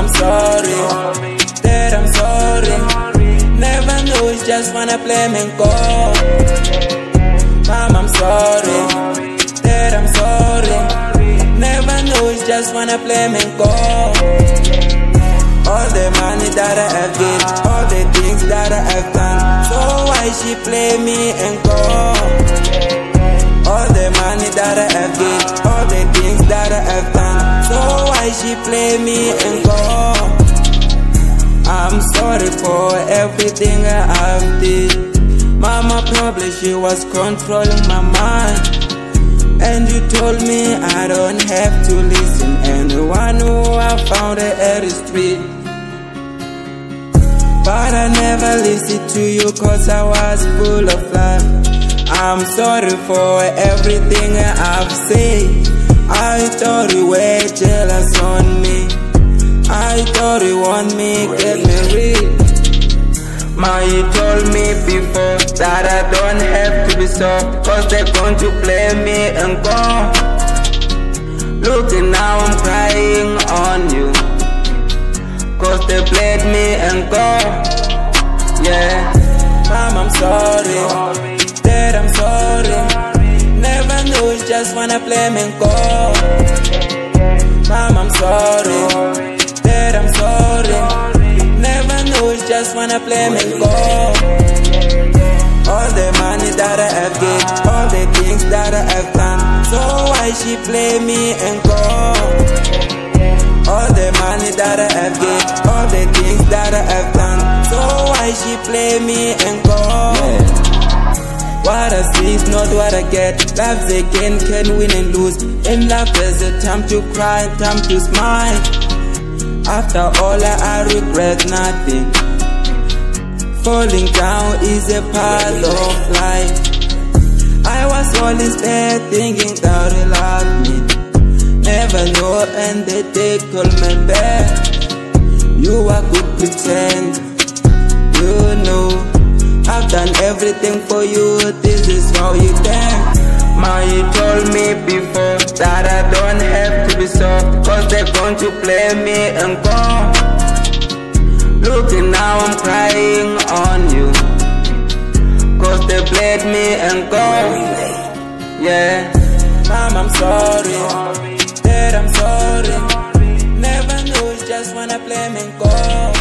sorry, that I'm sorry. Never knew it's just wanna play me go. Mom, I'm sorry, that I'm sorry. Never knew it's just wanna play me go. All the money that I have get, all the things that I have done, so why she play me and go? All the money that I have get, all the things that I have done, so why she play me and go? I'm sorry for everything I've did. Mama probably she was controlling my mind, and you told me I don't have to listen. And the one who I found at the street, but I never listened to you cause I was full of love. I'm sorry for everything I've said. I thought you were jealous on me, I thought you want me get married. Ma, you told me before that I don't have to be soft, cause they're going to play me and go. Look, now I'm crying on you, cause they played me and go. Yeah, Mom, I'm sorry, that I'm sorry. Never knew it's just wanna play me and go. Mom, I'm sorry, that I'm sorry. Never knew it's just wanna play me and go. All the money that I have get, all the things that I have done, so why she play me and go? All the money that I have get, all the things that I have done, so why she play me and go? What I see is not what I get. Love's a game, can win and lose. In love there's a time to cry, time to smile. After all I regret nothing. Falling down is a part of life. I was always there thinking that you love me. Never know, and they take all my back. You are good pretend, you know I've done everything for you, this is how you think. Ma, you told me before that I don't have to be soft, cause they're going to play me and go. Look, now I'm crying on you, cause they played me and go. Yeah, Mom, I'm sorry, that I'm sorry. Never knew it's just wanna play me and go.